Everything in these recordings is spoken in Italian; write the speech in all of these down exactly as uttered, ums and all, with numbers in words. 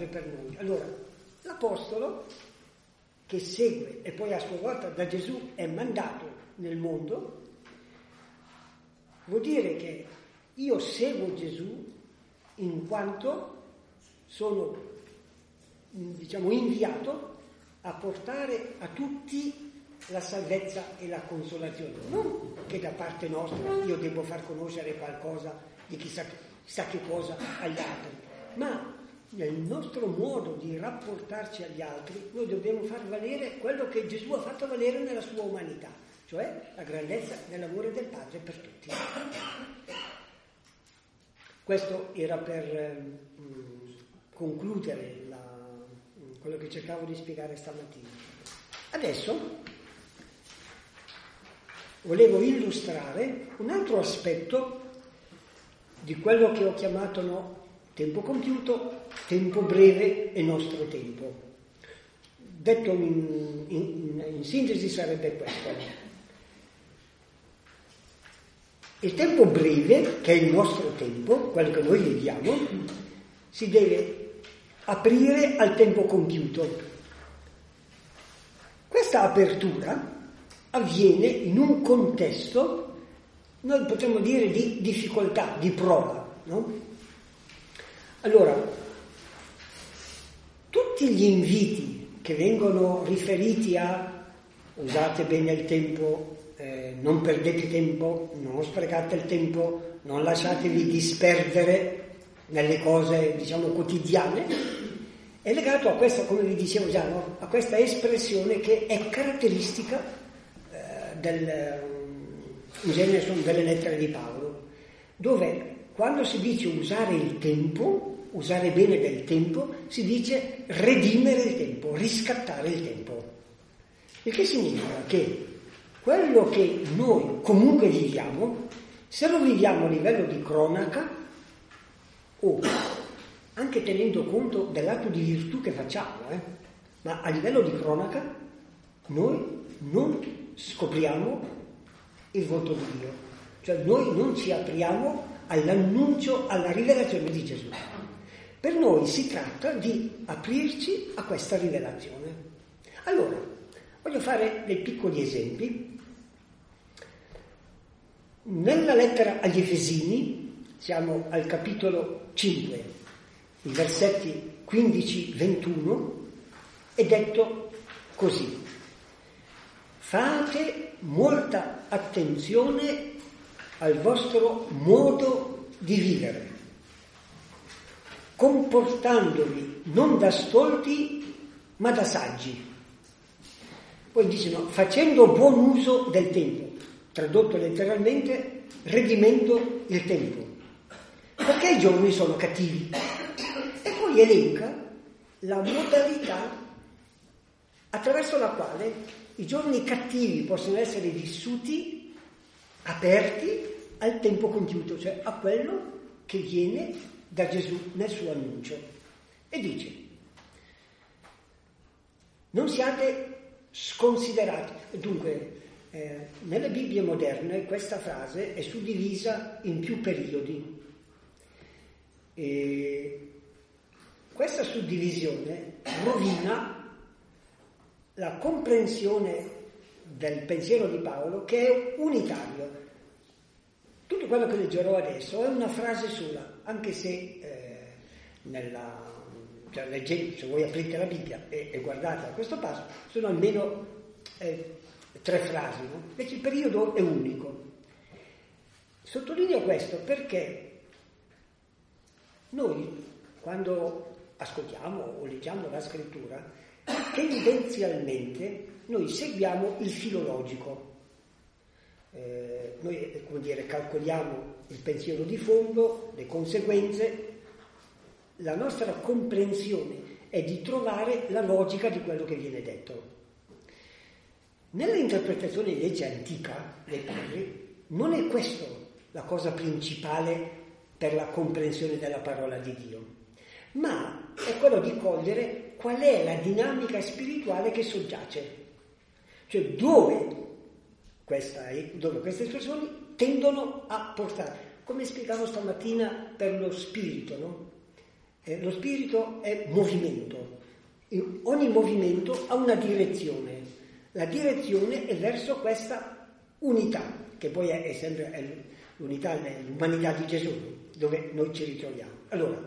per noi. Allora, l'Apostolo, che segue e poi a sua volta da Gesù è mandato nel mondo, vuol dire che io seguo Gesù in quanto sono, diciamo, inviato a portare a tutti la salvezza e la consolazione. Non che da parte nostra io devo far conoscere qualcosa di chissà, chissà che cosa agli altri, ma nel nostro modo di rapportarci agli altri noi dobbiamo far valere quello che Gesù ha fatto valere nella sua umanità, cioè la grandezza dell'amore del Padre per tutti. Questo era per eh, concludere la, quello che cercavo di spiegare stamattina. Adesso volevo illustrare un altro aspetto di quello che ho chiamato no, tempo compiuto, tempo breve e nostro tempo. Detto in, in, in sintesi sarebbe questo. Il tempo breve, che è il nostro tempo, quello che noi viviamo, si deve aprire al tempo compiuto. Questa apertura avviene in un contesto, noi potremmo dire, di difficoltà, di prova, no? Allora, tutti gli inviti che vengono riferiti a usate bene il tempo, eh, non perdete tempo, non sprecate il tempo, non lasciatevi disperdere nelle cose, diciamo, quotidiane, è legato a questa, come vi dicevo già, no? A questa espressione che è caratteristica eh, del, in genere sono delle lettere di Paolo, dove quando si dice usare il tempo, usare bene del tempo, si dice redimere il tempo, riscattare il tempo. Il che significa che quello che noi comunque viviamo, se lo viviamo a livello di cronaca, o anche tenendo conto dell'atto di virtù che facciamo, eh, ma a livello di cronaca, noi non scopriamo il volto di Dio. Cioè noi non ci apriamo all'annuncio, alla rivelazione di Gesù. Per noi si tratta di aprirci a questa rivelazione. Allora, voglio fare dei piccoli esempi. Nella lettera agli Efesini, siamo al capitolo cinque, i versetti quindici ventuno, è detto così: fate molta attenzione al vostro modo di vivere, comportandovi non da stolti ma da saggi. Poi dicono facendo buon uso del tempo, tradotto letteralmente redimendo il tempo, perché i giorni sono cattivi. E poi elenca la modalità attraverso la quale i giorni cattivi possono essere vissuti aperti al tempo compiuto, cioè a quello che viene da Gesù nel suo annuncio. E dice: non siate sconsiderati. Dunque, eh, nelle Bibbie moderne questa frase è suddivisa in più periodi. E questa suddivisione rovina la comprensione del pensiero di Paolo, che è unitario. Tutto quello che leggerò adesso è una frase sola, anche se eh, nella, cioè, leggete, se voi aprite la Bibbia e, e guardate a questo passo, sono almeno eh, tre frasi, no? Invece il periodo è unico. Sottolineo questo perché noi, quando ascoltiamo o leggiamo la scrittura, tendenzialmente noi seguiamo il filo logico. Eh, noi, come dire, calcoliamo il pensiero di fondo, le conseguenze. La nostra comprensione è di trovare la logica di quello che viene detto. Nell'interpretazione invece antica dei padri non è questo la cosa principale per la comprensione della parola di Dio, ma è quello di cogliere qual è la dinamica spirituale che soggiace, cioè dove, questa, dove queste espressioni tendono a portare, come spiegavo stamattina per lo spirito, no? Eh, lo spirito è movimento. In ogni movimento ha una direzione. La direzione è verso questa unità, che poi è, è sempre è l'unità, è l'umanità di Gesù, dove noi ci ritroviamo. Allora,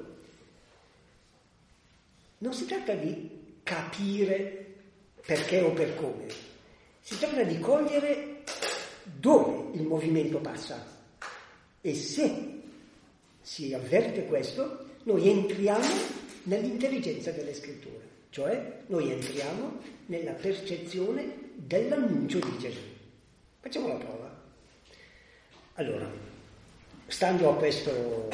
non si tratta di capire perché o per come, si tratta di cogliere dove il movimento passa. E se si avverte questo, noi entriamo nell'intelligenza delle scritture, cioè noi entriamo nella percezione dell'annuncio di Gesù. Facciamo la prova. Allora, stando a questo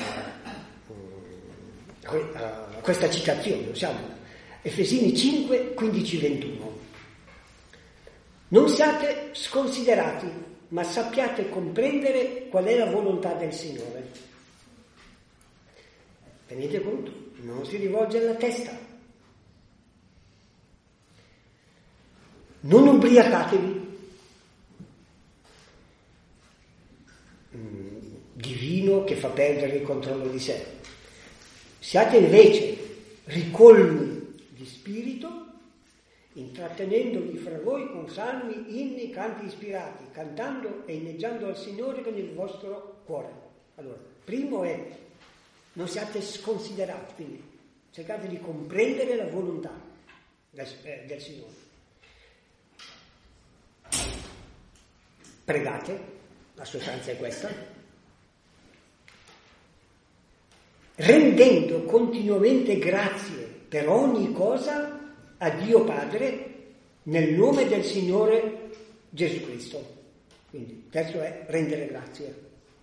a questa citazione, siamo Efesini cinque, quindici, ventuno. Non siate sconsiderati, ma sappiate comprendere qual è la volontà del Signore. Tenete conto, non si rivolge alla testa. Non ubriacatevi. Di vino che fa perdere il controllo di sé. Siate invece ricolmi di spirito, intrattenendovi fra voi con salmi, inni, canti ispirati, cantando e inneggiando al Signore con il vostro cuore. Allora, primo è, non siate sconsiderati, quindi cercate di comprendere la volontà del, eh, del Signore. Pregate, la sostanza è questa. Rendendo continuamente grazie per ogni cosa a Dio Padre nel nome del Signore Gesù Cristo. Quindi il terzo è rendere grazie.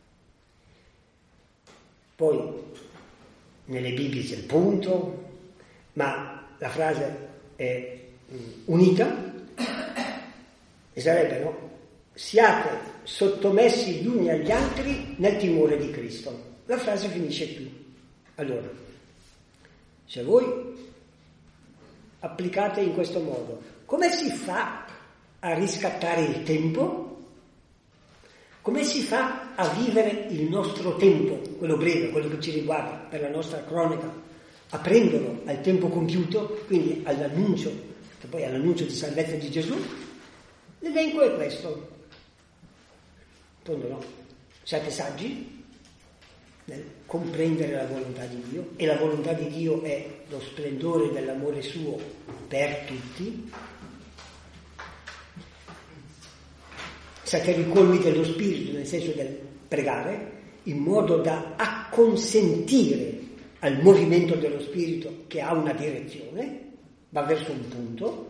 Poi nelle Bibbie c'è il punto, ma la frase è unita e sarebbe, no? Siate sottomessi gli uni agli altri nel timore di Cristo. La frase finisce qui. Allora, se voi applicate in questo modo, come si fa a riscattare il tempo? Come si fa a vivere il nostro tempo, quello breve, quello che ci riguarda per la nostra cronaca, aprendolo al tempo compiuto, quindi all'annuncio, che poi è l'annuncio di salvezza di Gesù? L'elenco è questo. Rispondo no. Siate saggi nel comprendere la volontà di Dio, e la volontà di Dio è lo splendore dell'amore suo per tutti. Siate ricolmi dello spirito, nel senso del pregare, in modo da acconsentire al movimento dello spirito che ha una direzione, va verso un punto,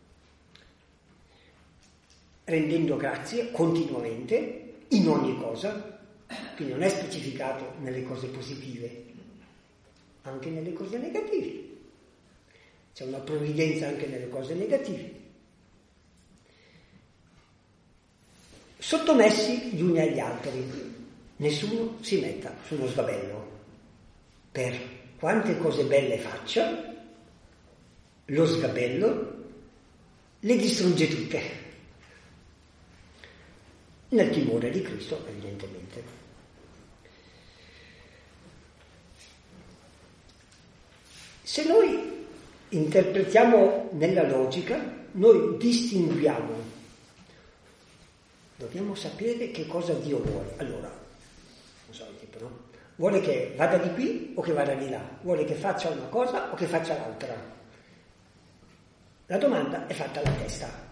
rendendo grazie continuamente in ogni cosa. Quindi non è specificato nelle cose positive, anche nelle cose negative. C'è una provvidenza anche nelle cose negative. Sottomessi gli uni agli altri, nessuno si metta sullo sgabello. Per quante cose belle faccia, lo sgabello le distrugge tutte. Nel timore di Cristo, evidentemente. Se noi interpretiamo nella logica, noi distinguiamo, dobbiamo sapere che cosa Dio vuole. Allora, non so, tipo, no? Vuole che vada di qui o che vada di là? Vuole che faccia una cosa o che faccia l'altra? La domanda è fatta alla testa.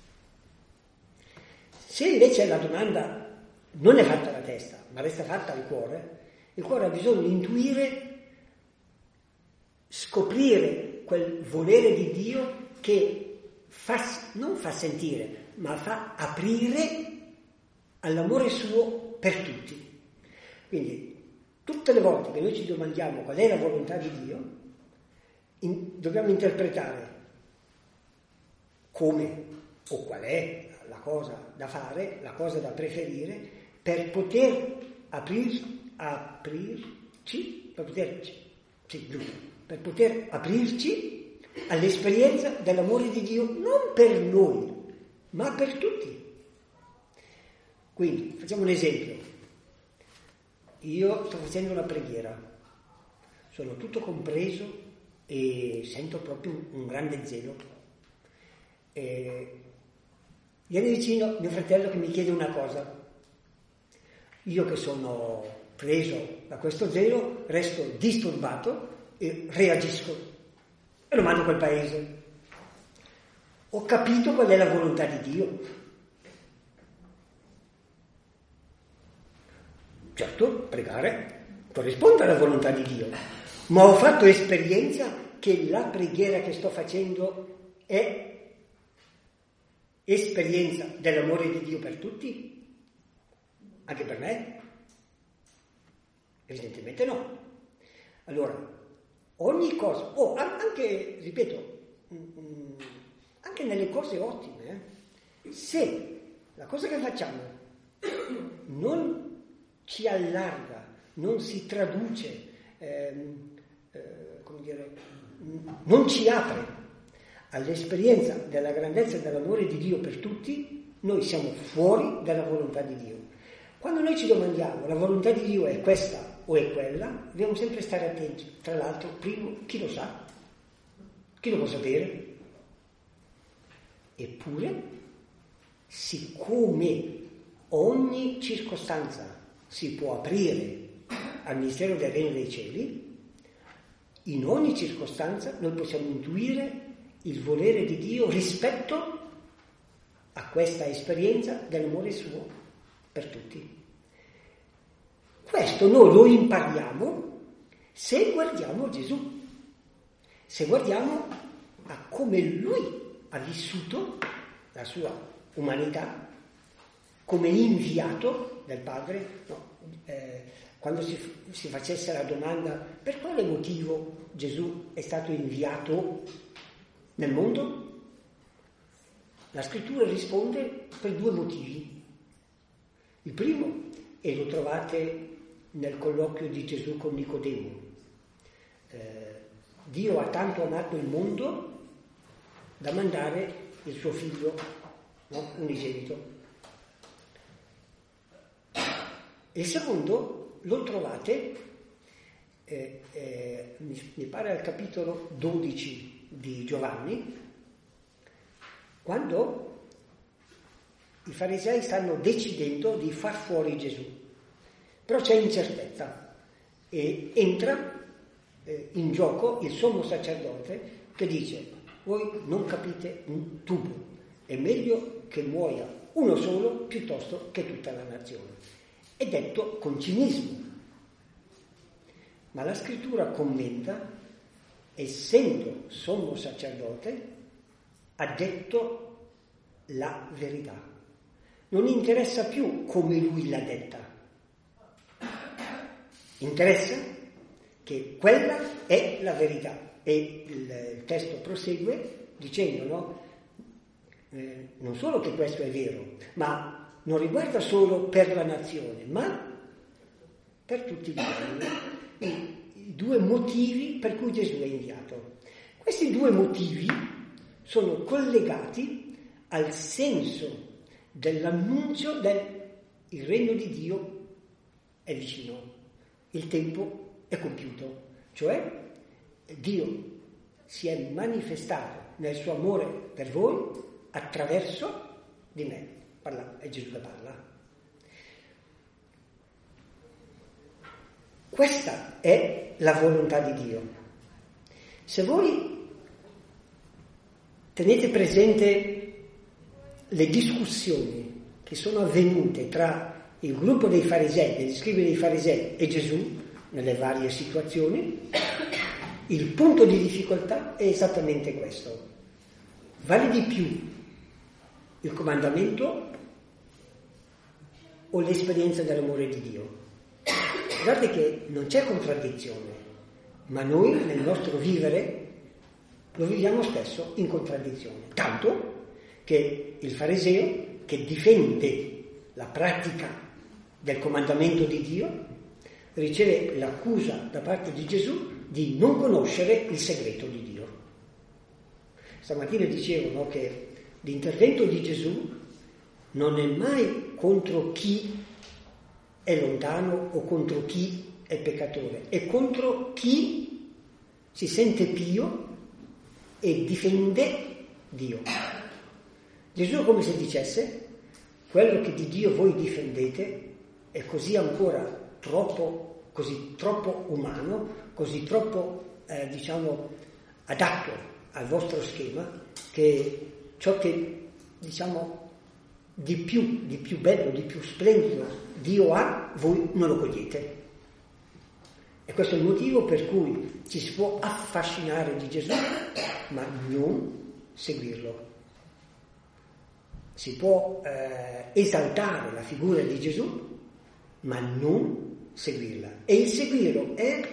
Se invece la domanda non è fatta alla testa, ma resta fatta al cuore, il cuore ha bisogno di intuire, scoprire quel volere di Dio che fa, non fa sentire, ma fa aprire all'amore suo per tutti. Quindi, tutte le volte che noi ci domandiamo qual è la volontà di Dio, in, dobbiamo interpretare come o qual è la cosa da fare, la cosa da preferire, per poter aprir, aprirci, per poterci, sì, giusto, per poter aprirci all'esperienza dell'amore di Dio, non per noi, ma per tutti. Quindi, facciamo un esempio. Io sto facendo una preghiera, sono tutto compreso e sento proprio un, un grande zelo. E viene vicino mio fratello che mi chiede una cosa. Io che sono preso da questo zelo resto disturbato e reagisco e lo mando a quel paese. Ho capito qual è la volontà di Dio. Certo, pregare corrisponde alla volontà di Dio, ma ho fatto esperienza che la preghiera che sto facendo è esperienza dell'amore di Dio per tutti? Anche per me? Evidentemente no. Allora, ogni cosa, o oh, anche, ripeto, anche nelle cose ottime, eh, se la cosa che facciamo non ci allarga, non si traduce, ehm, eh, come dire, non ci apre all'esperienza della grandezza e dell'amore di Dio per tutti, noi siamo fuori dalla volontà di Dio. Quando noi ci domandiamo la volontà di Dio è questa o è quella, dobbiamo sempre stare attenti. Tra l'altro, primo, chi lo sa? Chi lo può sapere? Eppure, siccome ogni circostanza si può aprire al mistero del Regno dei Cieli, in ogni circostanza noi possiamo intuire il volere di Dio rispetto a questa esperienza dell'amore suo per tutti. Questo noi lo impariamo se guardiamo Gesù, se guardiamo a come Lui ha vissuto la sua umanità come inviato del Padre. No, eh, quando si, si facesse la domanda per quale motivo Gesù è stato inviato nel mondo, la Scrittura risponde per due motivi. Il primo, e lo trovate nel colloquio di Gesù con Nicodemo, eh, Dio ha tanto amato il mondo da mandare il suo figlio, no, unigenito. Il secondo lo trovate, eh, eh, mi, mi pare al capitolo dodici di Giovanni, quando i farisei stanno decidendo di far fuori Gesù, però c'è incertezza e entra eh, in gioco il sommo sacerdote che dice: voi non capite un tubo, è meglio che muoia uno solo piuttosto che tutta la nazione. È detto con cinismo, ma la Scrittura commenta: essendo sommo sacerdote ha detto la verità, non interessa più come lui l'ha detta, interessa che quella è la verità. E il testo prosegue dicendo, no, eh, non solo che questo è vero, ma non riguarda solo per la nazione, ma per tutti gli uomini. I, I due motivi per cui Gesù è inviato. Questi due motivi sono collegati al senso dell'annuncio del il regno di Dio è vicino, il tempo è compiuto, cioè Dio si è manifestato nel suo amore per voi attraverso di me. Parla, è Gesù che parla. Questa è la volontà di Dio. Se voi tenete presente le discussioni che sono avvenute tra il gruppo dei farisei, degli scribi dei farisei e Gesù nelle varie situazioni, il punto di difficoltà è esattamente questo. Vale di più il comandamento o l'esperienza dell'amore di Dio? Guardate che non c'è contraddizione, ma noi nel nostro vivere lo viviamo spesso in contraddizione, tanto che il fariseo che difende la pratica del comandamento di Dio riceve l'accusa da parte di Gesù di non conoscere il segreto di Dio. Stamattina dicevo, no, che l'intervento di Gesù non è mai contro chi è lontano o contro chi è peccatore, è contro chi si sente pio e difende Dio. Gesù è come se dicesse: quello che di Dio voi difendete è così ancora troppo, così troppo umano, così troppo, eh, diciamo, adatto al vostro schema, che ciò che, diciamo, di più, di più bello, di più splendido Dio ha, voi non lo cogliete. E questo è il motivo per cui ci si può affascinare di Gesù, ma non seguirlo. Si può eh, esaltare la figura di Gesù, ma non seguirla. E il seguirlo è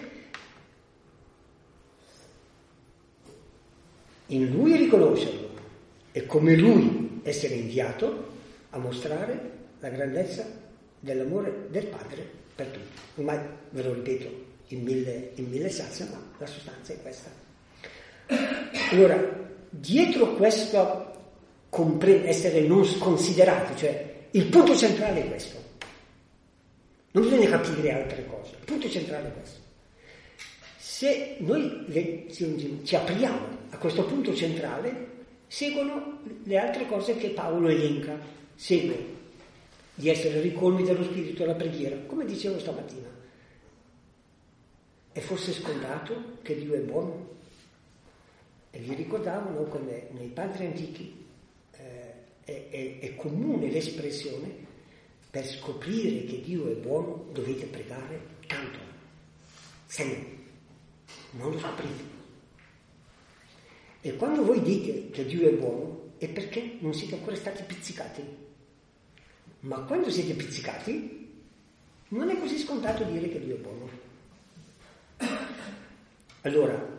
in Lui riconoscerlo e come Lui essere inviato a mostrare la grandezza dell'amore del Padre per tutti. Ormai ve lo ripeto in mille, in mille salse, ma la sostanza è questa. Allora, dietro questo compre- essere non considerati, cioè il punto centrale è questo. Non bisogna capire altre cose, il punto centrale è questo. Se noi le, ci, ci apriamo a questo punto centrale, seguono le altre cose che Paolo elenca. Segue di essere ricolmi dello spirito e la preghiera, come dicevo stamattina. È forse scontato che Dio è buono? E vi ricordavo, no, come nei padri antichi eh, è, è, è comune l'espressione: per scoprire che Dio è buono dovete pregare tanto, se no, non lo scoprite. E quando voi dite che Dio è buono è perché non siete ancora stati pizzicati. Ma quando siete pizzicati non è così scontato dire che Dio è buono. Allora,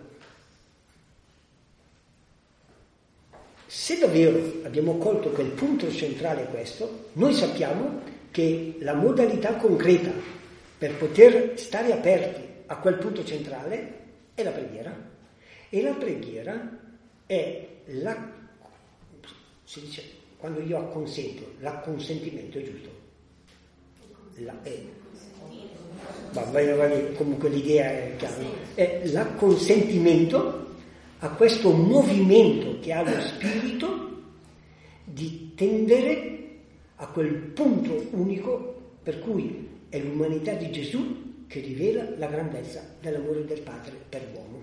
se davvero abbiamo colto che il punto centrale è questo, noi sappiamo che la modalità concreta per poter stare aperti a quel punto centrale è la preghiera. E la preghiera è la, si dice, quando io acconsento, l'acconsentimento è giusto. La, è, va, va, va, comunque l'idea è chiara. È l'acconsentimento a questo movimento che ha lo spirito di tendere a quel punto unico per cui è l'umanità di Gesù che rivela la grandezza dell'amore del Padre per l'uomo.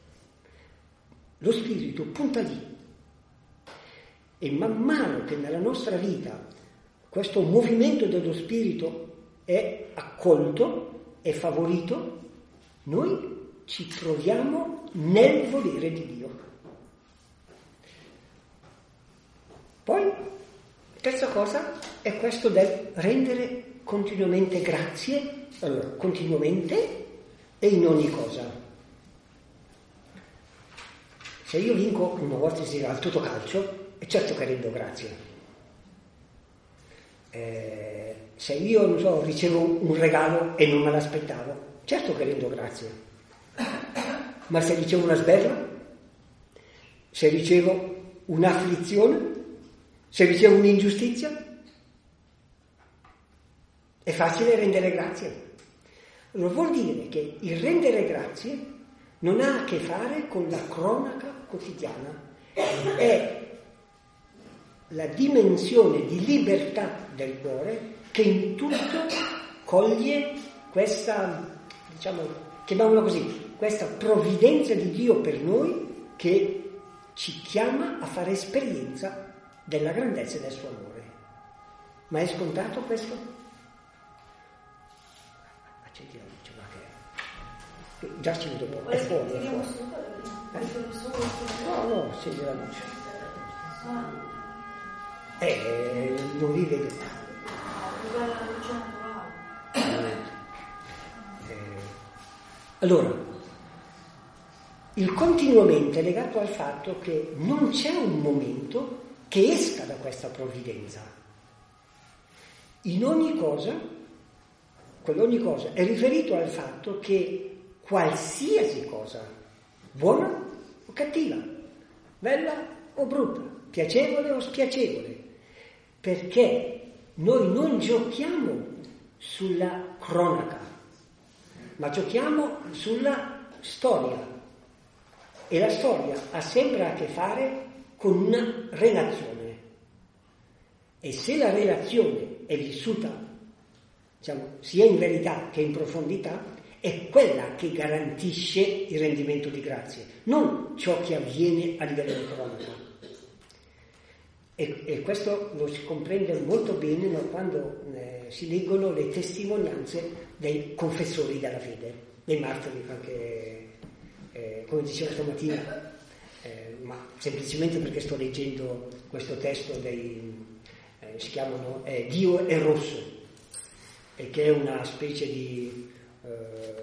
Lo spirito punta lì. E man mano che nella nostra vita questo movimento dello spirito è accolto, è favorito, noi ci troviamo nel volere di Dio. Poi, terza cosa è questo del rendere continuamente grazie, allora, continuamente e in ogni cosa. Se io vinco una volta in sera al Totocalcio, è certo che rendo grazie. Eh, se io, non so, ricevo un regalo e non me l'aspettavo, certo che rendo grazie. Ma se ricevo una sberla, se ricevo un'afflizione, se ricevo un'ingiustizia, è facile rendere grazie. Allora vuol dire che il rendere grazie non ha a che fare con la cronaca quotidiana, è la dimensione di libertà del cuore che in tutto coglie questa, diciamo, chiamiamola così, questa provvidenza di Dio per noi che ci chiama a fare esperienza della grandezza del suo amore. Ma è scontato questo? Accetti la luce, ma che già ci vedo poco, è fuori, è fuori. Eh? No, no, accendi la luce. Eh, non vi vedo. Eh, allora, il continuamente è legato al fatto che non c'è un momento che esca da questa provvidenza. In ogni cosa, quell'ogni cosa è riferito al fatto che qualsiasi cosa, buona o cattiva, bella o brutta, piacevole o spiacevole, perché noi non giochiamo sulla cronaca, ma giochiamo sulla storia. E la storia ha sempre a che fare con una relazione. E se la relazione è vissuta, diciamo, sia in verità che in profondità, è quella che garantisce il rendimento di grazie, non ciò che avviene a livello di cronaca. E, e questo lo si comprende molto bene, no, quando eh, si leggono le testimonianze dei confessori della fede, dei martiri, anche eh, come dicevo stamattina, eh, ma semplicemente perché sto leggendo questo testo dei, eh, si chiamano eh, Dio è rosso, e che è una specie di eh,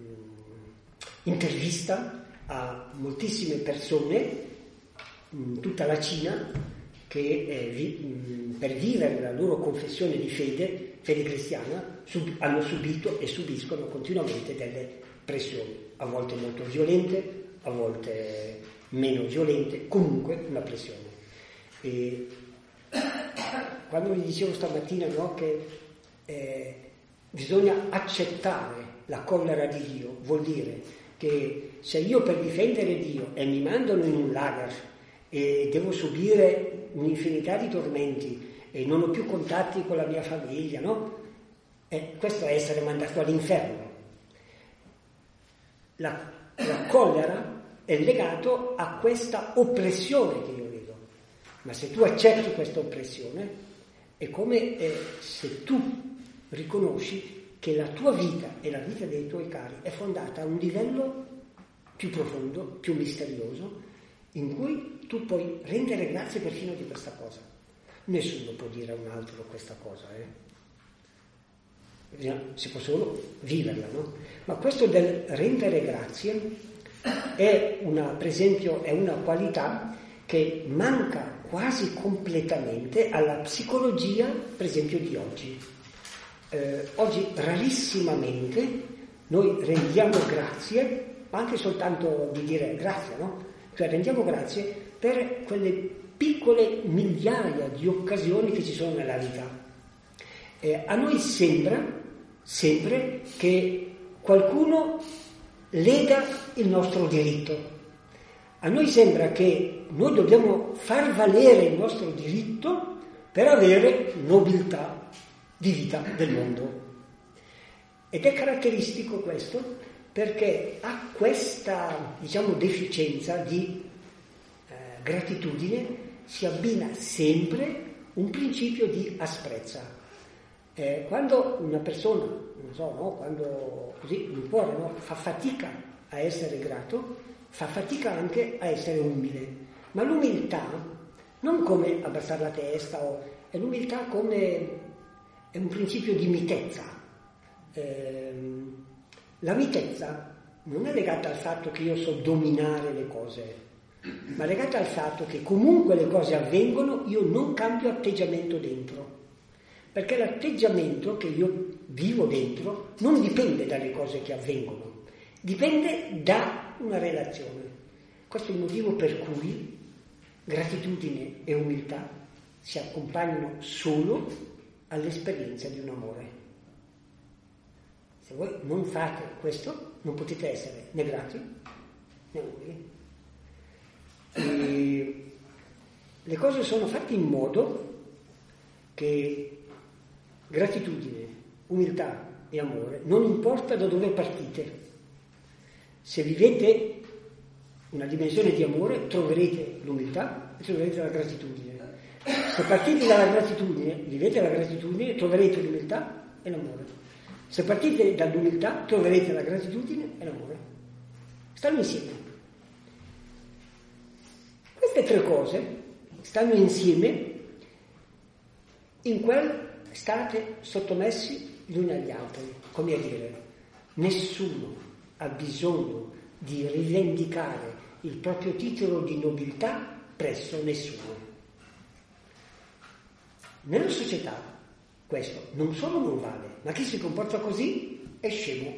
intervista a moltissime persone in tutta la Cina che eh, vi, mh, per vivere la loro confessione di fede, fede cristiana, sub, hanno subito e subiscono continuamente delle pressioni, a volte molto violente, a volte meno violente, comunque una pressione. E quando vi dicevo stamattina, no, che eh, bisogna accettare la collera di Dio, vuol dire che se io per difendere Dio e mi mandano in un lager e devo subire un'infinità di tormenti e non ho più contatti con la mia famiglia, no? Eh, questo è essere mandato all'inferno. La, la collera è legato a questa oppressione che io vedo, ma se tu accetti questa oppressione è come eh, se tu riconosci che la tua vita e la vita dei tuoi cari è fondata a un livello più profondo, più misterioso, in cui tu puoi rendere grazie perfino di questa cosa. Nessuno può dire a un altro questa cosa, eh? Si può solo viverla, no? Ma questo del rendere grazie è una, per esempio, è una qualità che manca quasi completamente alla psicologia, per esempio, di oggi. Eh, oggi rarissimamente noi rendiamo grazie, ma anche soltanto di dire grazie, no? Cioè rendiamo grazie per quelle piccole migliaia di occasioni che ci sono nella vita. Eh, a noi sembra sempre che qualcuno leda il nostro diritto. A noi sembra che noi dobbiamo far valere il nostro diritto per avere nobiltà di vita del mondo. Ed è caratteristico questo perché a questa, diciamo, deficienza di eh, gratitudine si abbina sempre un principio di asprezza. Eh, quando una persona, non so, no, quando così il cuore, no, fa fatica a essere grato, fa fatica anche a essere umile. Ma l'umiltà non come abbassare la testa, o, è l'umiltà come è un principio di mitezza. Eh, la mitezza non è legata al fatto che io so dominare le cose, ma è legata al fatto che comunque le cose avvengono, io non cambio atteggiamento dentro. Perché l'atteggiamento che io vivo dentro non dipende dalle cose che avvengono, dipende da una relazione. Questo è il motivo per cui gratitudine e umiltà si accompagnano solo all'esperienza di un amore. Se voi non fate questo, non potete essere né grati né umili. E le cose sono fatte in modo che gratitudine, umiltà e amore, non importa da dove partite. Se vivete una dimensione di amore, troverete l'umiltà e troverete la gratitudine. Se partite dalla gratitudine, vivete la gratitudine, troverete l'umiltà e l'amore. Se partite dall'umiltà, troverete la gratitudine e l'amore. Stanno insieme. Queste tre cose stanno insieme in quel state sottomessi gli uni agli altri, come a dire, nessuno ha bisogno di rivendicare il proprio titolo di nobiltà presso nessuno. Nella società questo non solo non vale, ma chi si comporta così è scemo.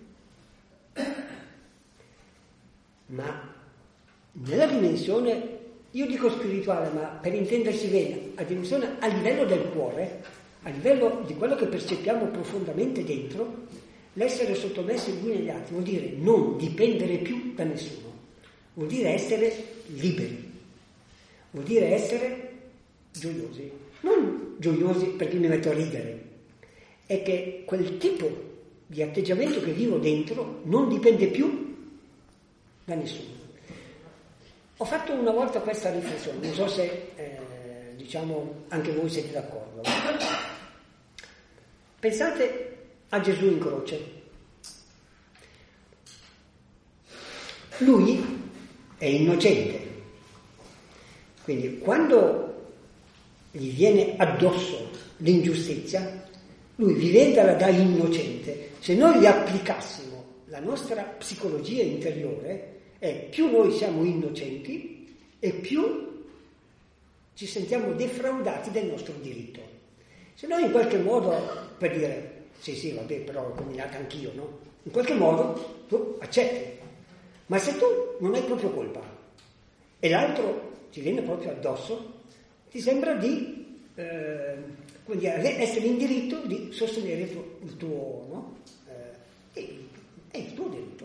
Ma nella dimensione, io dico spirituale, ma per intendersi bene, a dimensione a livello del cuore, a livello di quello che percepiamo profondamente dentro, l'essere sottomessi gli uni agli altri vuol dire non dipendere più da nessuno, vuol dire essere liberi, vuol dire essere gioiosi. Non gioiosi perché mi metto a ridere, è che quel tipo di atteggiamento che vivo dentro non dipende più da nessuno. Ho fatto una volta questa riflessione, non so se eh, diciamo anche voi siete d'accordo. Pensate a Gesù in croce. Lui è innocente, quindi quando gli viene addosso l'ingiustizia, lui vivendala da innocente. Se noi gli applicassimo la nostra psicologia interiore, è più noi siamo innocenti e più ci sentiamo defraudati del nostro diritto. Se noi in qualche modo, per dire, sì sì vabbè però ho combinato anch'io, no? In qualche modo tu accetti. Ma se tu non hai proprio colpa e l'altro ti viene proprio addosso, ti sembra di eh, quindi essere in diritto di sostenere il tuo, il tuo no? Eh, è il tuo diritto.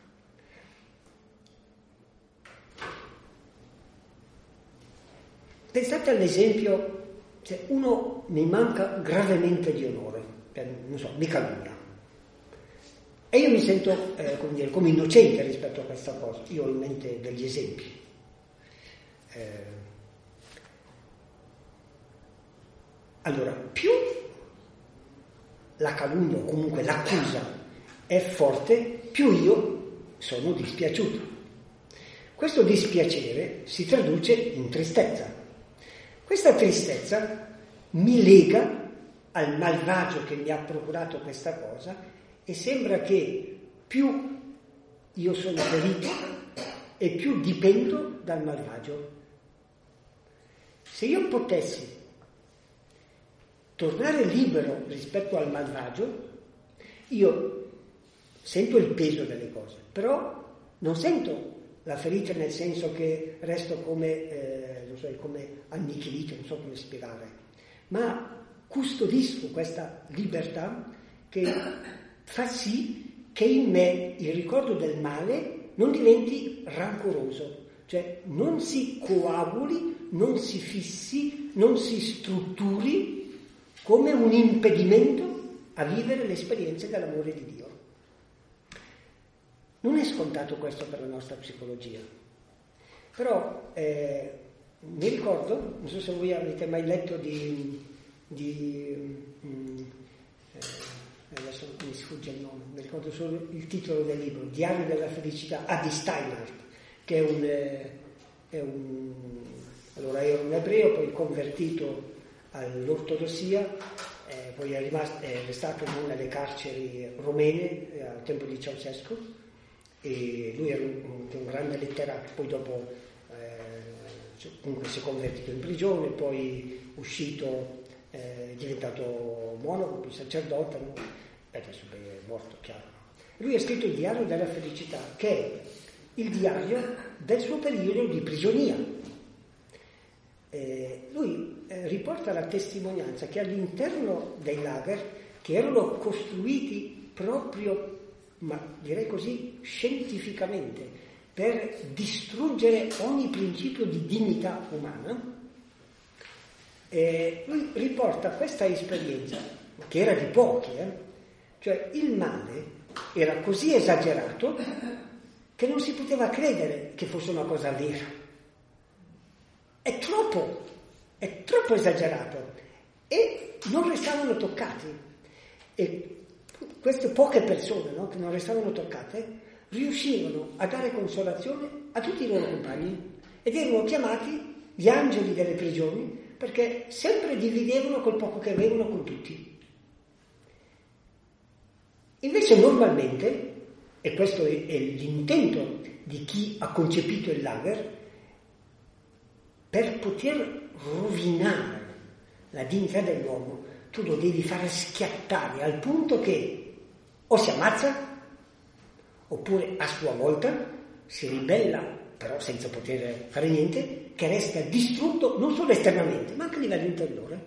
Pensate all'esempio, se uno mi manca gravemente di onore, per, non so, mi calunnia. E io mi sento eh, come, dire, come innocente rispetto a questa cosa. Io ho in mente degli esempi. Eh, allora, più la calunnia o comunque l'accusa è forte, più io sono dispiaciuto. Questo dispiacere si traduce in tristezza. Questa tristezza mi lega al malvagio che mi ha procurato questa cosa e sembra che più io sono ferito e più dipendo dal malvagio. Se io potessi tornare libero rispetto al malvagio, io sento il peso delle cose, però non sento la ferita nel senso che resto come, eh, non so, come annichilito, non so come spiegare, ma custodisco questa libertà che fa sì che in me il ricordo del male non diventi rancoroso, cioè non si coaguli, non si fissi, non si strutturi come un impedimento a vivere le esperienze dell'amore di Dio. Non è scontato questo per la nostra psicologia, però eh, mi ricordo, non so se voi avete mai letto di, di mm, eh, adesso mi sfugge il nome, mi ricordo solo il titolo del libro, Diario della felicità, ah, di Steinhardt, che è un, eh, è un allora era un ebreo, poi convertito all'ortodossia, eh, poi è, rimasto, è restato in una delle carceri romene eh, al tempo di Ceausescu. E lui era un, un grande letterato, poi dopo eh, comunque si è convertito in prigione, poi uscito eh, è diventato monaco, poi sacerdote, no? E adesso è morto, chiaro. Lui ha scritto il Diario della felicità, che è il diario del suo periodo di prigionia. Eh, lui eh, riporta la testimonianza che all'interno dei lager, che erano costruiti proprio, ma direi così, scientificamente, per distruggere ogni principio di dignità umana, eh, lui riporta questa esperienza, che era di pochi, eh? Cioè il male era così esagerato che non si poteva credere che fosse una cosa vera. È troppo, è troppo esagerato e non restavano toccati. E queste poche persone, no, che non restavano toccate, riuscivano a dare consolazione a tutti i loro compagni ed erano chiamati gli angeli delle prigioni perché sempre dividevano quel poco che avevano con tutti. Invece normalmente, e questo è, è l'intento di chi ha concepito il lager, per poter rovinare la dignità dell'uomo tu lo devi fare schiattare al punto che o si ammazza, oppure a sua volta si ribella, però senza poter fare niente, che resta distrutto non solo esternamente, ma anche a livello interiore.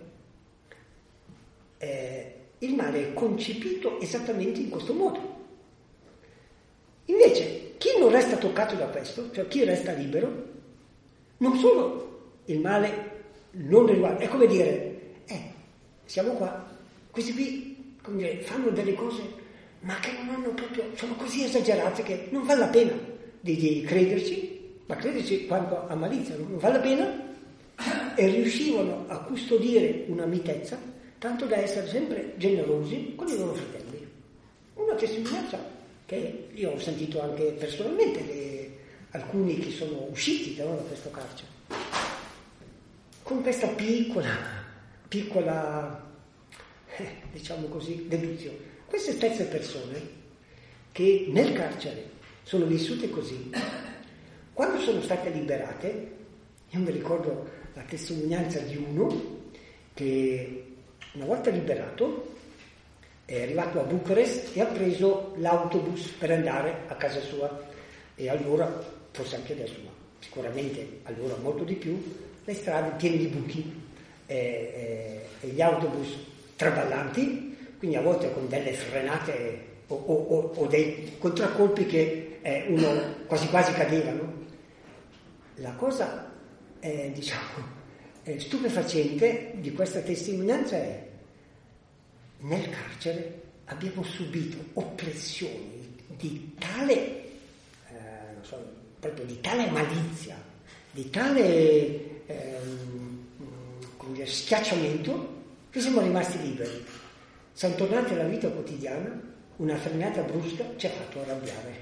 Eh, il male è concepito esattamente in questo modo. Invece, chi non resta toccato da questo, cioè chi resta libero, non solo il male non riguarda, è come dire, eh, siamo qua, questi qui come dire, fanno delle cose, ma che non hanno proprio, sono così esagerate che non vale la pena di, di crederci, ma crederci quando ha malizia, non vale la pena, e riuscivano a custodire una mitezza, tanto da essere sempre generosi con i loro fratelli. Una testimonianza che io ho sentito anche personalmente, le, alcuni che sono usciti da, da questo carcere, con questa piccola, piccola, eh, diciamo così, deduzione. Queste stesse persone che nel carcere sono vissute così, quando sono state liberate, io mi ricordo la testimonianza di uno che una volta liberato è arrivato a Bucarest e ha preso l'autobus per andare a casa sua, e allora, forse anche adesso, ma sicuramente allora molto di più, le strade piene di buchi e, e, e gli autobus traballanti, quindi a volte con delle frenate o, o, o dei contraccolpi che eh, uno quasi quasi cadeva, no? La cosa eh, diciamo eh, stupefacente di questa testimonianza è: nel carcere abbiamo subito oppressioni di tale, eh, non so, proprio di tale malizia, di tale eh, come dire, schiacciamento, che siamo rimasti liberi. Siamo tornati alla vita quotidiana, una frenata brusca ci ha fatto arrabbiare.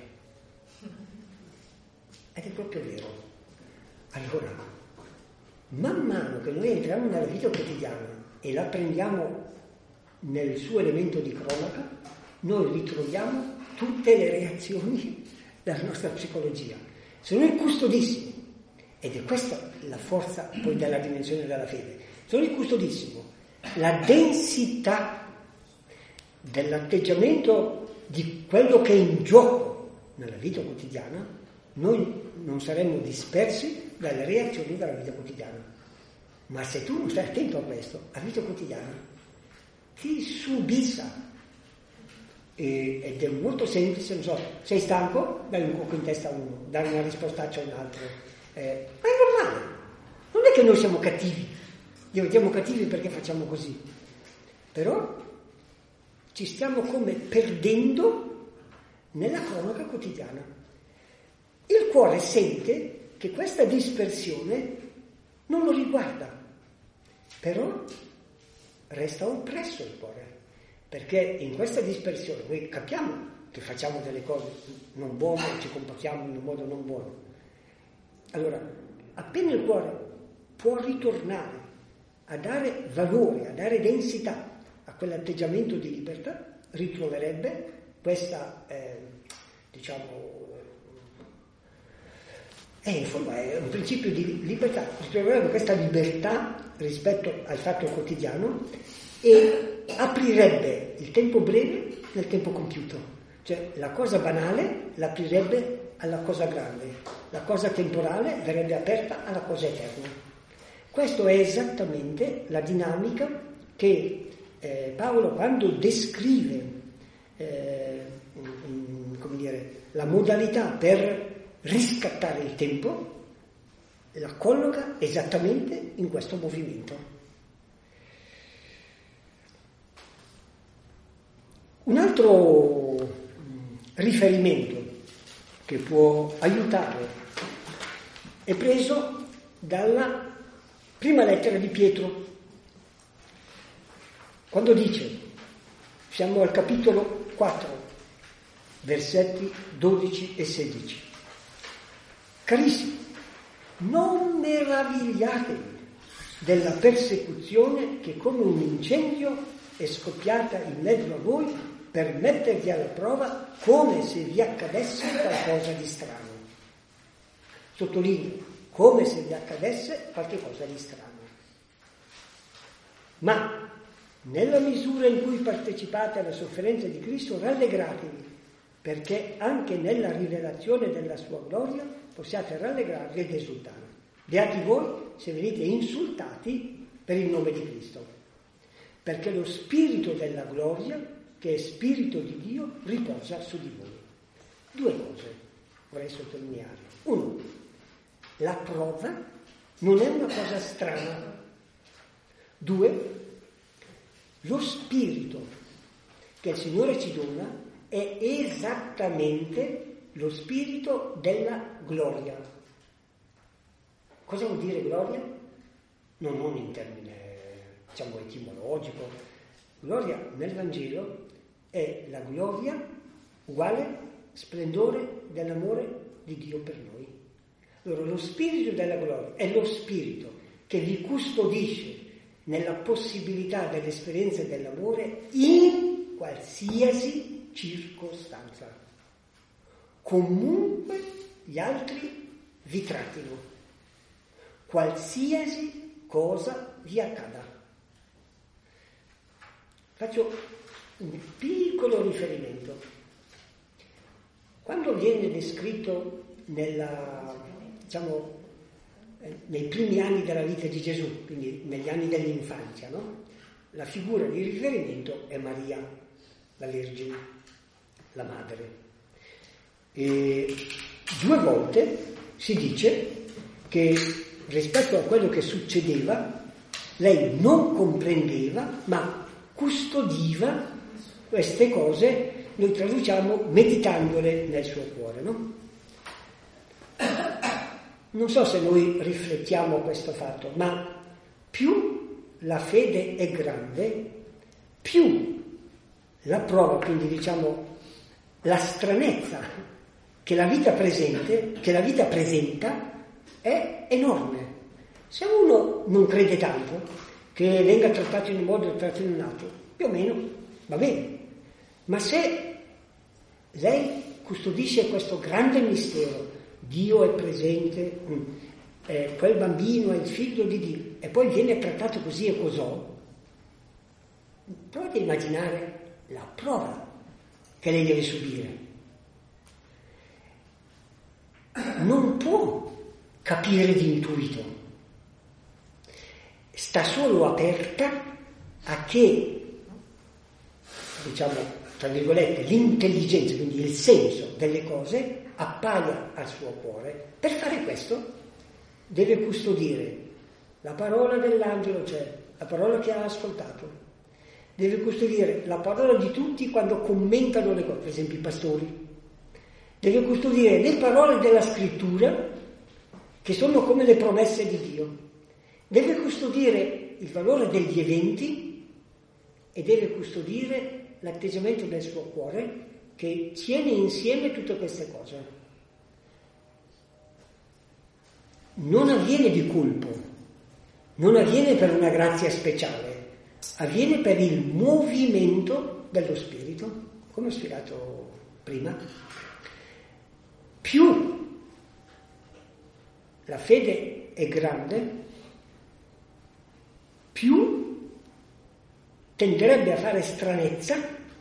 Ed è proprio vero. Allora, man mano che noi entriamo nella vita quotidiana e la prendiamo nel suo elemento di cronaca, noi ritroviamo tutte le reazioni della nostra psicologia. Se noi custodissimo, ed è questa la forza poi della dimensione della fede, se noi custodissimo la densità dell'atteggiamento di quello che è in gioco nella vita quotidiana, noi non saremmo dispersi dalle reazioni della vita quotidiana. Ma se tu non stai attento a questo, la vita quotidiana ti subissa. E, ed è molto semplice, non so, sei stanco, dai un cuoco in testa a uno, dai una rispostaccia a un altro. Eh, ma è normale. Non è che noi siamo cattivi, diventiamo cattivi perché facciamo così. Però ci stiamo come perdendo nella cronaca quotidiana. Il cuore sente che questa dispersione non lo riguarda, però resta oppresso il cuore, perché in questa dispersione noi capiamo che facciamo delle cose non buone, ci comportiamo in un modo non buono. Allora, appena il cuore può ritornare a dare valore, a dare densità a quell'atteggiamento di libertà, ritroverebbe questa, eh, diciamo, è, insomma, è un principio di libertà, ritroverebbe questa libertà rispetto al fatto quotidiano e aprirebbe il tempo breve nel tempo compiuto, cioè la cosa banale l'aprirebbe alla cosa grande, la cosa temporale verrebbe aperta alla cosa eterna. Questa è esattamente la dinamica che eh, Paolo, quando descrive eh, come dire, la modalità per riscattare il tempo, la colloca esattamente in questo movimento. Un altro riferimento che può aiutare è preso dalla prima lettera di Pietro, quando dice, siamo al capitolo quattro, versetti dodici e sedici. Carissimi, non meravigliatevi della persecuzione che come un incendio è scoppiata in mezzo a voi per mettervi alla prova come se vi accadesse qualcosa di strano. Sottolineo, come se vi accadesse qualcosa di strano. Ma nella misura in cui partecipate alla sofferenza di Cristo, rallegratevi, perché anche nella rivelazione della sua gloria possiate rallegrarvi ed esultare. Beati voi se venite insultati per il nome di Cristo, perché lo spirito della gloria, che è spirito di Dio, riposa su di voi. Due cose. vorrei sottolineare. Uno, la prova non è una cosa strana. Due, lo spirito che il Signore ci dona è esattamente lo spirito della gloria. Cosa vuol dire gloria? No, non in termine, diciamo, etimologico. Gloria nel Vangelo è la gloria uguale splendore dell'amore di Dio per noi. Allora, lo spirito della gloria è lo spirito che vi custodisce nella possibilità dell'esperienza dell'amore in qualsiasi circostanza. Comunque gli altri vi trattino, qualsiasi cosa vi accada. Faccio un piccolo riferimento. Quando viene descritto nella, diciamo, nei primi anni della vita di Gesù, quindi negli anni dell'infanzia, no? La figura di riferimento è Maria, la Vergine, la madre. E due volte si dice che rispetto a quello che succedeva, lei non comprendeva, ma custodiva queste cose, noi traduciamo meditandole nel suo cuore, no? Non so se noi riflettiamo questo fatto, ma più la fede è grande, più la prova, quindi diciamo la stranezza che la vita presente, che la vita presenta è enorme. Se uno non crede tanto, che venga trattato in un modo e trattato in un altro, più o meno va bene. Ma se lei custodisce questo grande mistero, Dio è presente, eh, quel bambino è il figlio di Dio, e poi viene trattato così e cosò, provate a immaginare la prova che lei deve subire. Non può capire di intuito, sta solo aperta a che, diciamo, tra virgolette, l'intelligenza, quindi il senso delle cose appaia al suo cuore. Per fare questo deve custodire la parola dell'angelo, cioè la parola che ha ascoltato, deve custodire la parola di tutti quando commentano le cose, per esempio i pastori, deve custodire le parole della scrittura che sono come le promesse di Dio, deve custodire il valore degli eventi e deve custodire l'atteggiamento del suo cuore che tiene insieme tutte queste cose. Non avviene di colpo, non avviene per una grazia speciale, avviene per il movimento dello spirito, come ho spiegato prima. Più la fede è grande, più tenderebbe a fare stranezza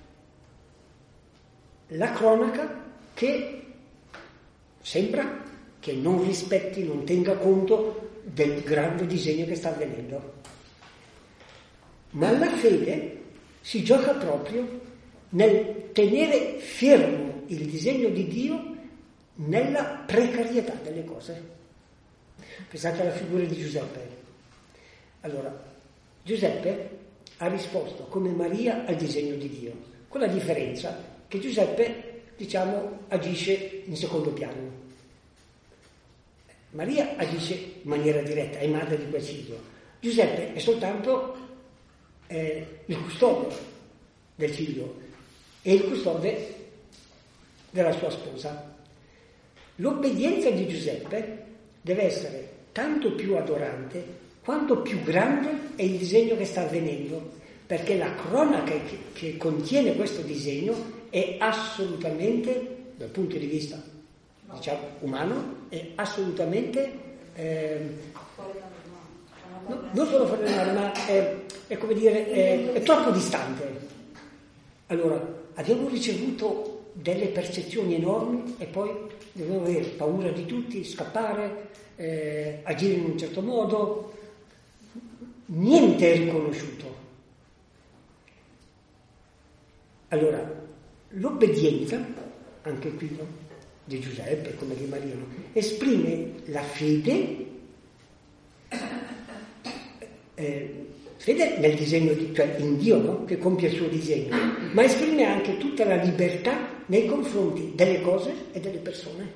la cronaca che sembra che non rispetti, non tenga conto del grande disegno che sta avvenendo. Ma la fede si gioca proprio nel tenere fermo il disegno di Dio nella precarietà delle cose. Pensate alla figura di Giuseppe. Allora, Giuseppe ha risposto come Maria al disegno di Dio, con la differenza che Giuseppe, diciamo, agisce in secondo piano. Maria agisce in maniera diretta, è madre di quel figlio. Giuseppe è soltanto eh, il custode del figlio e il custode della sua sposa. L'obbedienza di Giuseppe deve essere tanto più adorante quanto più grande è il disegno che sta avvenendo, perché la cronaca che, che contiene questo disegno è assolutamente, dal punto di vista, diciamo, umano, è assolutamente eh, no, non solo fuori dalla norma, ma è, è come dire, è, è troppo distante. Allora, abbiamo ricevuto delle percezioni enormi e poi dobbiamo avere paura di tutti, scappare, eh, agire in un certo modo. Niente è riconosciuto. Allora, l'obbedienza, anche qui, no? di Giuseppe come di Maria, no? Esprime la fede, eh, fede nel disegno, di, cioè in Dio, no? Che compie il suo disegno, ma esprime anche tutta la libertà nei confronti delle cose e delle persone.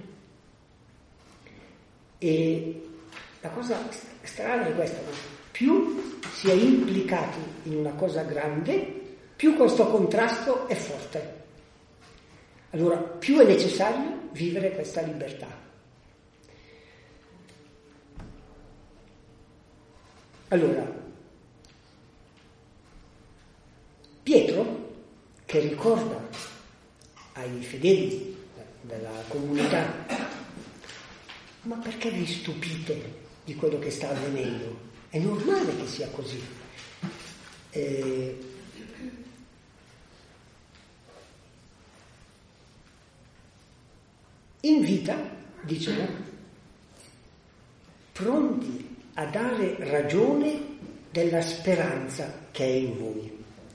E la cosa strana è questa, no? Più si è implicati in una cosa grande, più questo contrasto è forte. Allora, più è necessario vivere questa libertà. Allora, Pietro, che ricorda ai fedeli della comunità: ma perché vi stupite di quello che sta avvenendo? È normale che sia così. Eh, invita, dice, pronti a dare ragione della speranza che è in voi.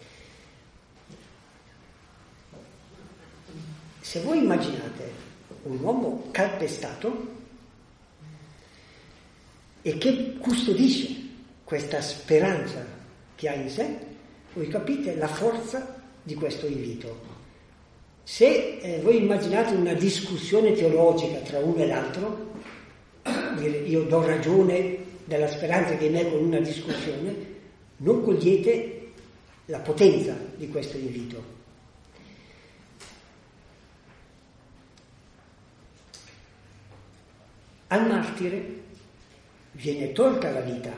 Se voi immaginate un uomo calpestato e che custodisce questa speranza che ha in sé, voi capite la forza di questo invito. Se eh, voi immaginate una discussione teologica tra uno e l'altro, dire io do ragione della speranza che è in me con una discussione, non cogliete la potenza di questo invito. Al martire viene tolta la vita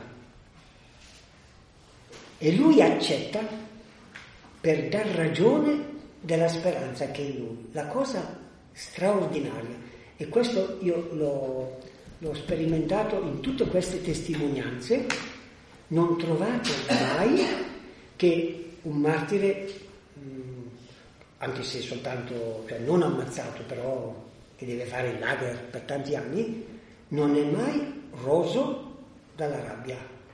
e lui accetta per dar ragione della speranza che è in lui. La cosa straordinaria, e questo io l'ho, l'ho sperimentato in tutte queste testimonianze, non trovate mai che un martire, anche se soltanto, cioè non ammazzato, però che deve fare il lager per tanti anni, non è mai roso dalla rabbia.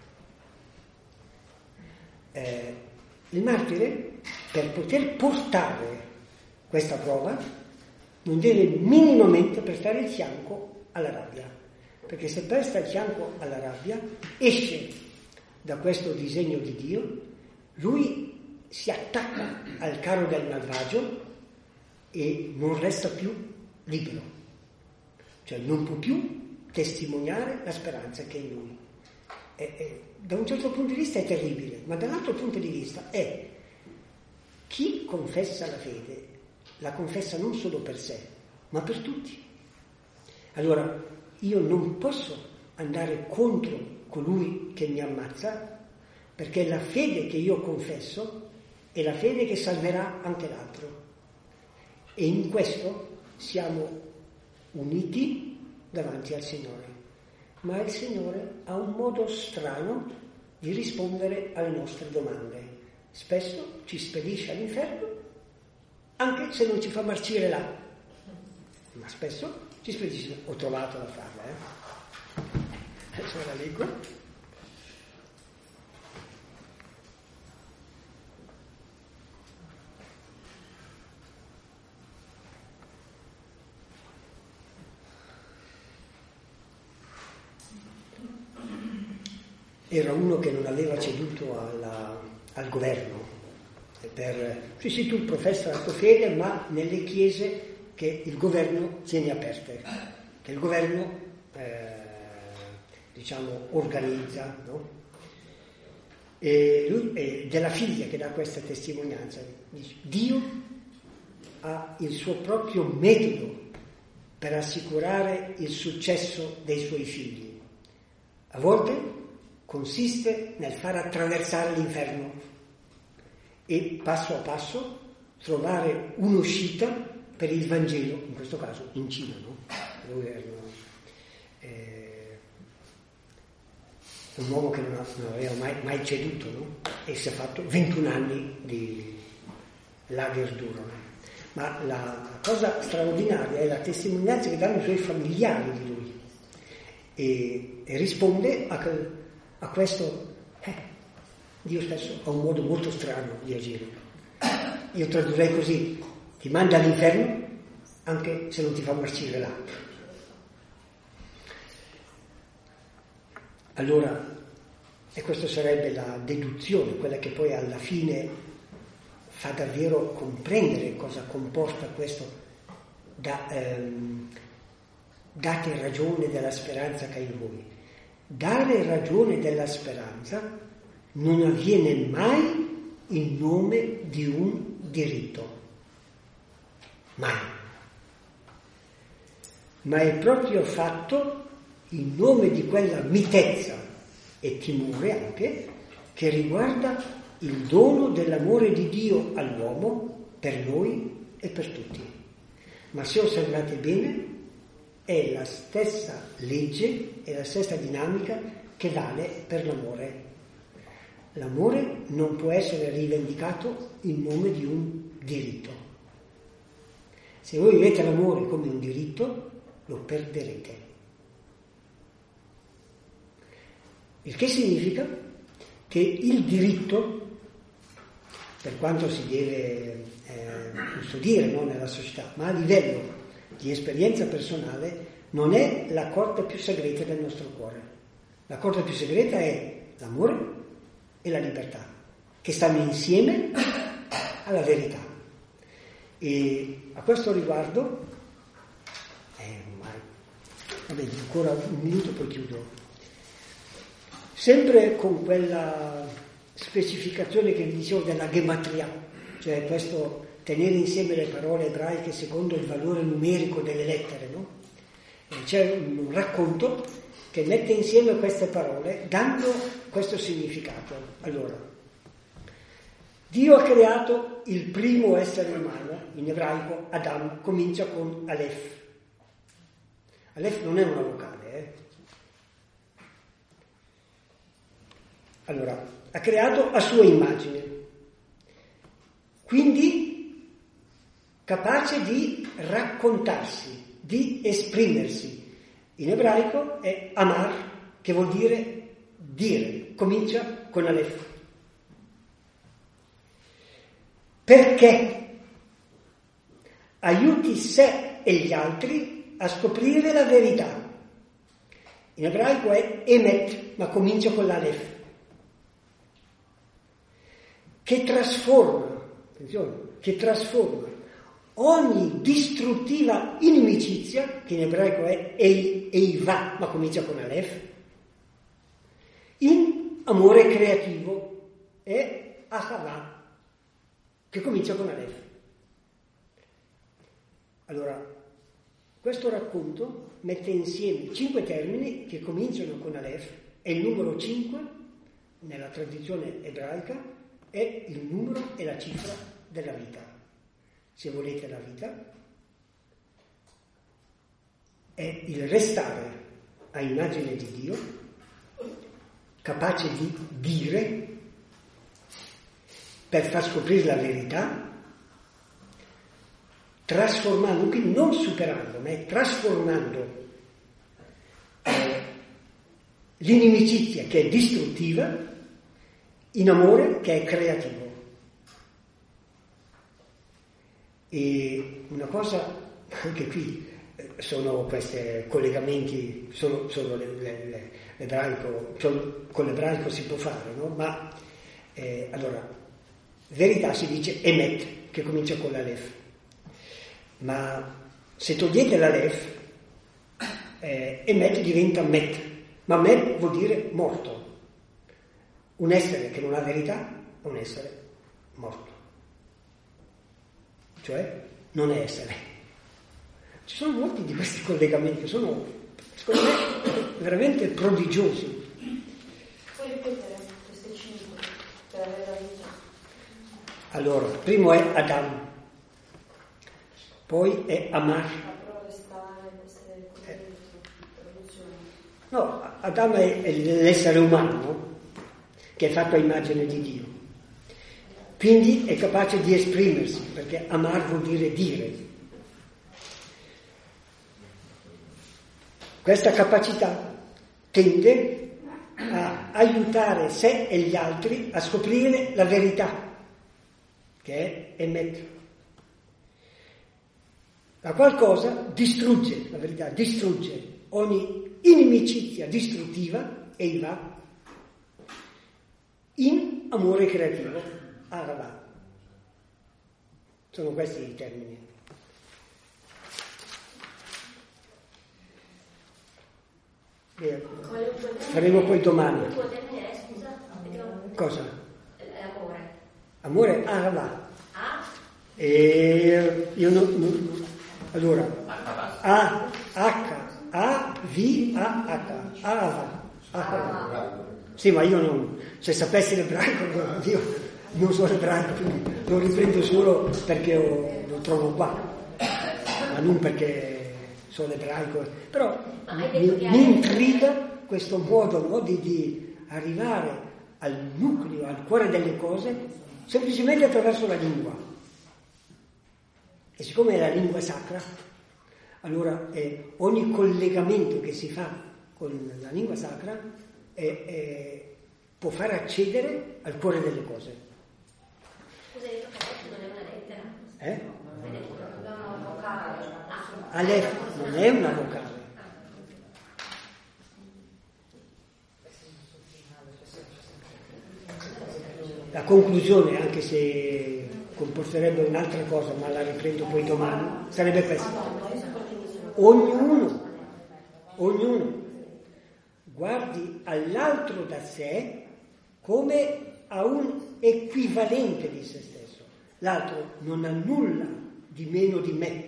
Eh, il martire, per poter portare questa prova, non deve minimamente prestare il fianco alla rabbia, perché se presta il fianco alla rabbia, esce da questo disegno di Dio, lui si attacca al carro del malvagio e non resta più libero, cioè non può più testimoniare la speranza che è in lui. E, e, da un certo punto di vista è terribile, ma dall'altro punto di vista è chi confessa la fede, la confessa non solo per sé, ma per tutti. Allora, io non posso andare contro colui che mi ammazza, perché la fede che io confesso è la fede che salverà anche l'altro. E in questo siamo uniti davanti al Signore. Ma il Signore ha un modo strano di rispondere alle nostre domande. Spesso ci spedisce all'inferno, anche se non ci fa marcire là. Ma spesso ci spedisce. Ho trovato la farla, eh? Adesso la leggo. Era uno che non aveva ceduto alla, al governo. Per, sì, sì, tu professa la tua fede, ma nelle chiese che il governo tiene aperte, che il governo eh, diciamo organizza, no? E lui è della figlia che dà questa testimonianza. Dice, Dio ha il suo proprio metodo per assicurare il successo dei suoi figli. A volte consiste nel far attraversare l'inferno e passo a passo trovare un'uscita per il Vangelo, in questo caso in Cina, no? Lui era eh, un uomo che non, ha, non aveva mai, mai ceduto, no? E si è fatto ventuno anni di lager duro. No? Ma la cosa straordinaria è la testimonianza che danno i suoi familiari di lui e, e risponde a A questo, eh, Dio stesso ha un modo molto strano di agire. Io tradurrei così, ti manda all'inferno anche se non ti fa marcire l'altro. Allora, e questa sarebbe la deduzione, quella che poi alla fine fa davvero comprendere cosa comporta questo da, ehm, date ragione della speranza che hai in voi. Dare ragione della speranza non avviene mai in nome di un diritto, mai, ma è proprio fatto in nome di quella mitezza e timore anche che riguarda il dono dell'amore di Dio all'uomo per noi e per tutti. Ma se osservate bene, è la stessa legge e la stessa dinamica che vale per l'amore. L'amore non può essere rivendicato in nome di un diritto. Se voi vivete l'amore come un diritto, lo perderete. Il che significa che il diritto, per quanto si deve eh, custodire, no, nella società, ma a livello di esperienza personale, non è la corda più segreta del nostro cuore. La corda più segreta è l'amore e la libertà, che stanno insieme alla verità. E a questo riguardo, eh, ormai, va bene, ancora un minuto poi chiudo. Sempre con quella specificazione che vi dicevo della gematria, cioè questo tenere insieme le parole ebraiche secondo il valore numerico delle lettere, no? E c'è un racconto che mette insieme queste parole dando questo significato. Allora, Dio ha creato il primo essere umano, in ebraico Adam, comincia con Aleph. Aleph non è una vocale, eh? Allora, ha creato a sua immagine, quindi capace di raccontarsi, di esprimersi. In ebraico è amar, che vuol dire dire, comincia con Aleph. Perché aiuti sé e gli altri a scoprire la verità. In ebraico è emet, ma comincia con l'Aleph. Che trasforma, attenzione, che trasforma ogni distruttiva inimicizia, che in ebraico è eiva, ma comincia con Aleph, in amore creativo, è ahava, che comincia con Aleph. Allora, questo racconto mette insieme cinque termini che cominciano con Aleph, e il numero cinque, nella tradizione ebraica, è il numero e la cifra della vita. Se volete la vita, è il restare a immagine di Dio, capace di dire per far scoprire la verità, trasformando, quindi non superando, ma è trasformando eh, l'inimicizia che è distruttiva in amore che è creativo. E una cosa, anche qui sono questi collegamenti, sono, sono le, le, le, l'ebraico, cioè con l'ebraico si può fare, no? Ma eh, allora, verità si dice emet, che comincia con l'alef, ma se togliete l'alef, eh, emet diventa met, ma met vuol dire morto. Un essere che non ha verità è un essere morto, cioè non è essere. Ci sono molti di questi collegamenti che sono, secondo me, veramente prodigiosi. Puoi ripetere queste cinque per avere la vita? Allora, primo è Adam, poi è Amar. Ma però restare queste traduzioni. No, Adam è, è l'essere umano, no? Che è fatto a immagine di Dio. Quindi è capace di esprimersi, perché amar vuol dire dire. Questa capacità tende a aiutare sé e gli altri a scoprire la verità, che è emet. La qualcosa distrugge, la verità, distrugge ogni inimicizia distruttiva e va in amore creativo, Ahava. Sono questi i termini. Beh, faremo poi domani. Il tuo termine è, scusa? Cosa? L'amore. Amore, Ahava. Ah? E io non... non allora, A, H, A, V, A, H. Ahava. Ahava. Sì, ma io non... Se sapessi l'ebraico, io non sono ebraico, quindi lo riprendo solo perché ho, lo trovo qua, ma non perché sono ebraico. Però mi, mi intriga questo modo, no, di, di arrivare al nucleo, al cuore delle cose, semplicemente attraverso la lingua. E siccome è la lingua sacra, allora eh, ogni collegamento che si fa con la lingua sacra è, è, può far accedere al cuore delle cose. Scusa, io non è una lettera? Eh? Non è una vocale. Aleph non è una vocale. La conclusione, anche se comporterebbe un'altra cosa, ma la riprendo poi domani, sarebbe questa. Ognuno, ognuno guardi all'altro da sé come a un equivalente di se stesso. L'altro non ha nulla di meno di me.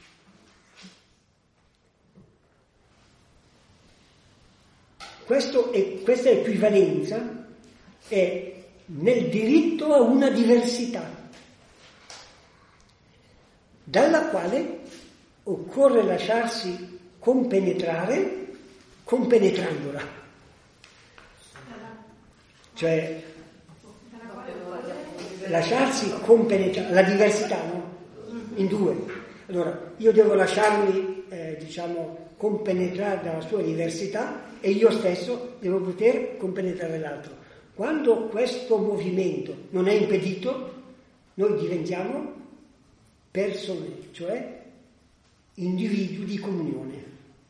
Questo è, questa equivalenza è nel diritto a una diversità, dalla quale occorre lasciarsi compenetrare compenetrandola. Cioè, lasciarsi compenetrare, la diversità, no? In due. Allora, io devo lasciarmi, eh, diciamo, compenetrare dalla sua diversità e io stesso devo poter compenetrare l'altro. Quando questo movimento non è impedito, noi diventiamo persone, cioè individui di comunione.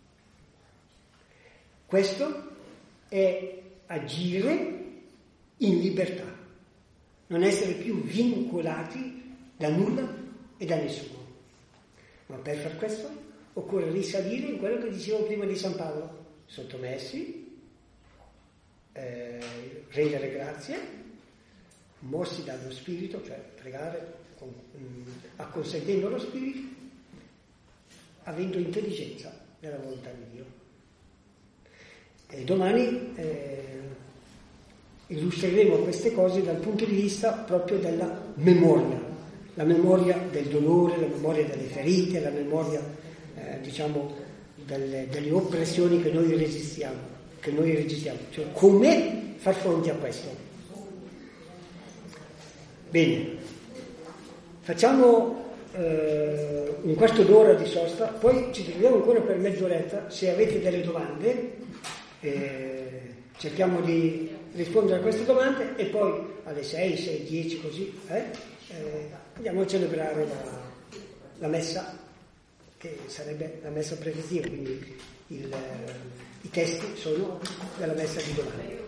Questo è agire in libertà, non essere più vincolati da nulla e da nessuno. Ma per far questo occorre risalire in quello che dicevo prima di San Paolo: sottomessi, eh, rendere grazie, mossi dallo Spirito, cioè pregare con, mh, acconsentendo lo Spirito, avendo intelligenza nella volontà di Dio. E domani eh, illustreremo queste cose dal punto di vista proprio della memoria, la memoria del dolore, la memoria delle ferite, la memoria eh, diciamo delle, delle oppressioni che noi resistiamo, che noi registriamo, cioè come far fronte a questo. Bene, facciamo eh, un quarto d'ora di sosta, poi ci troviamo ancora per mezz'oretta. Se avete delle domande eh, cerchiamo di rispondere a queste domande e poi alle sei, sei, dieci così eh, eh, andiamo a celebrare la, la messa, che sarebbe la messa prefettiva, quindi il, i testi sono della messa di domani.